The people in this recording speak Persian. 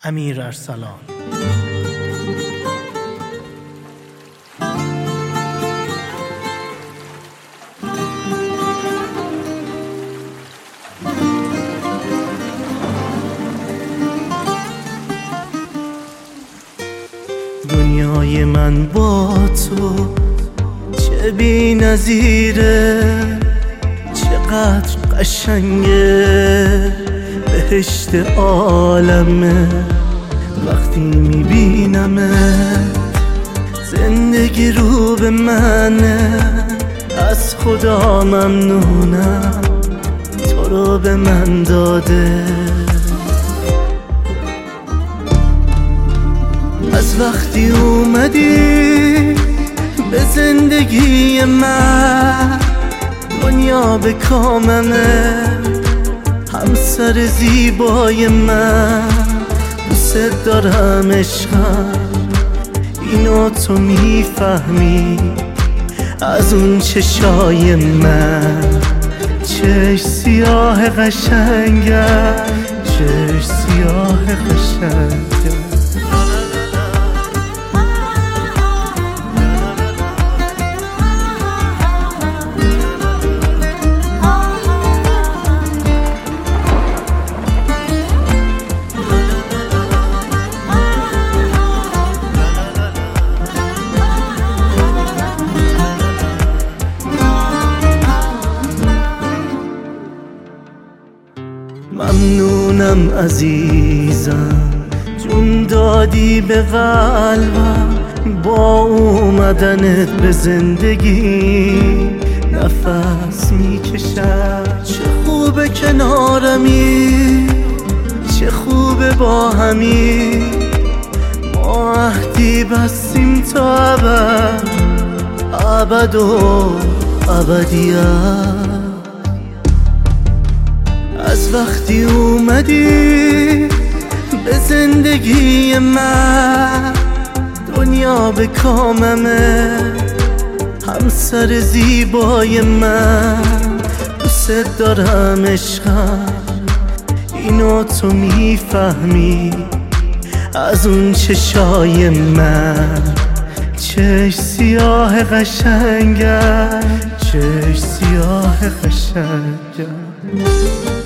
امیر ارسلان. دنیای من با تو چه بی‌نظیره، چقدر قشنگه، بهشت عالمه. وقتی میبینمه زندگی رو به منه، از خدا ممنونم تو رو به من داده. از وقتی اومدی به زندگی من، دنیا به کاممه، همسر زیبای من. دوست دارم عشقم، اینو تو میفهمی از اون چشای من. چشم سیاه قشنگم، چشم سیاه قشنگم. ممنونم عزیزم، جون دادی به قلبم با اومدنت به زندگی. نفس میکشم، چه خوبه کنارمی، چه خوبه با همی. ما عهدی بستیم تا ابد، ابد و ابدیت. از وقتی اومدی به زندگی من، دنیا به کاممه، همسر زیبای من. دوست دارم عشقم، اینو تو میفهمی از اون چشای من. چشم سیاه قشنگم، چشم سیاه قشنگم.